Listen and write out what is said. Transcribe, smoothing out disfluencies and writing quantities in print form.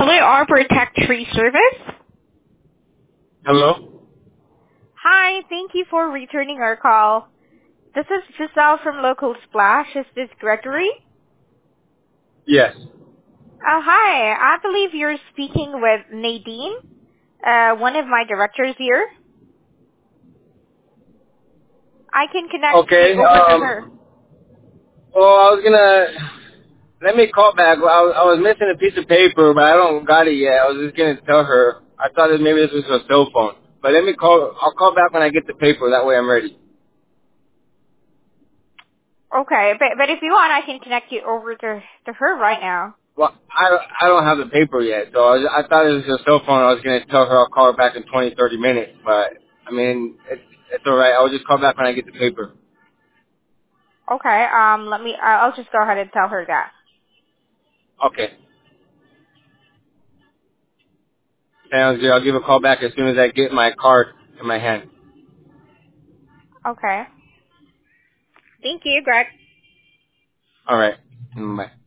Blue R Protect Tree Service. Hello? Hi, thank you for returning our call. This is Giselle from Local Splash. Is this Gregory? Yes. Hi. I believe you're speaking with Nadine, one of my directors here. I can connect Okay, you over to her. well, I was gonna, let me call back. I was missing a piece of paper, but I don't got it yet. I was just gonna tell her. I thought that maybe this was her cell phone. But I'll call back when I get the paper. That way I'm ready. Okay, but if you want, I can connect you over to her right now. Well, I don't have the paper yet, so I thought it was her cell phone. I was gonna tell her I'll call her back in 20, 30 minutes. But, I mean, it's alright. I'll just call back when I get the paper. Okay, I'll just go ahead and tell her that. Okay. Sounds good. I'll give a call back as soon as I get my card in my hand. Okay. Thank you, Greg. Alright. Bye.